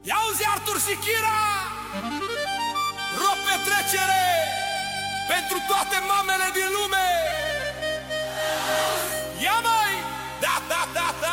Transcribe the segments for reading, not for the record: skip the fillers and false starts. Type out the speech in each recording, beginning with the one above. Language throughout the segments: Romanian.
Ia-uzi Artur și Chira, rog petrecere pentru toate mamele din lume. Ia mai! Da, da, da, da!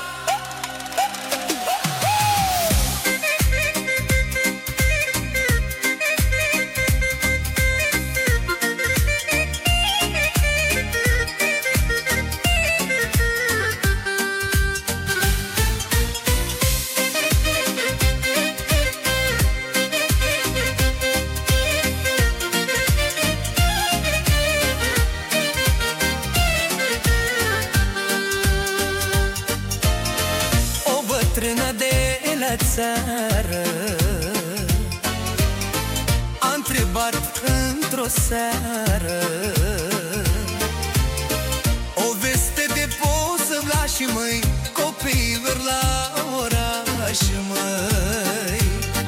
Bătrână de la țară a întrebat într-o seară o veste de poți să-mi lași, măi, copiilor la oraș, măi.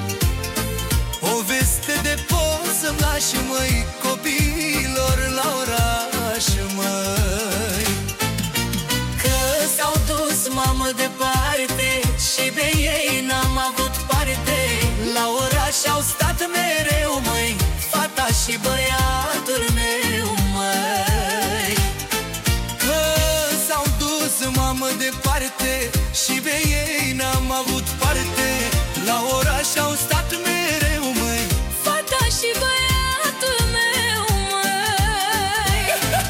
O veste de poți să-mi lași, măi, copiilor la oraș, măi. Că s-au dus, mamă, departe și de ei n-am avut parte. La oraș au stat mereu, măi, fata și băiatul meu, măi. Că s-au dus, mamă, departe și de ei n-am avut parte. La oraș au stat mereu, măi, fata și băiatul meu, măi.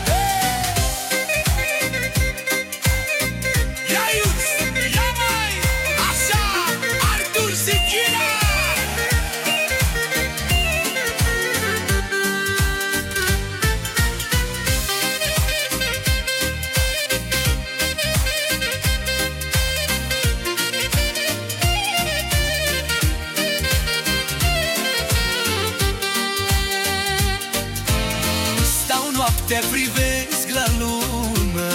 Te privesc la lună,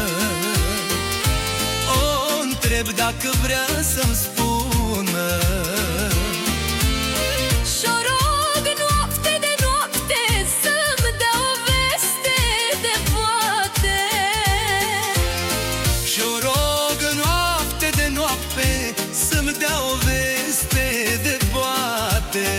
o întreb dacă vrea să-mi spună. Și-o rog noapte de noapte să-mi dea o veste de poate. Și-o rog noapte de noapte să-mi dea o veste de poate.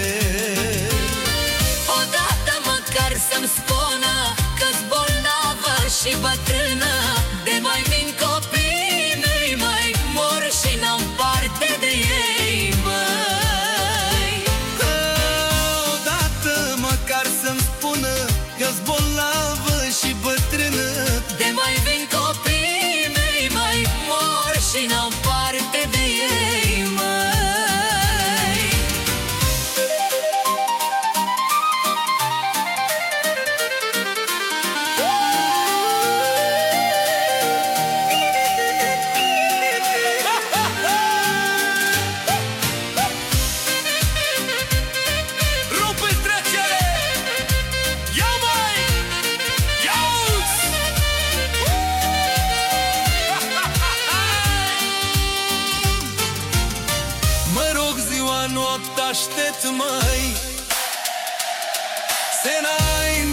Odată măcar să-mi spună că-s bolnavă și bătrână, de mai min copiii mei, măi, mor și n-am parte de ei, măi. Că odată măcar să-mi spună că-s bolnavă și bătrână, de mai vin copiii mei, măi, mor și n-am parte de ei, măi. Noaptea aștept, măi, se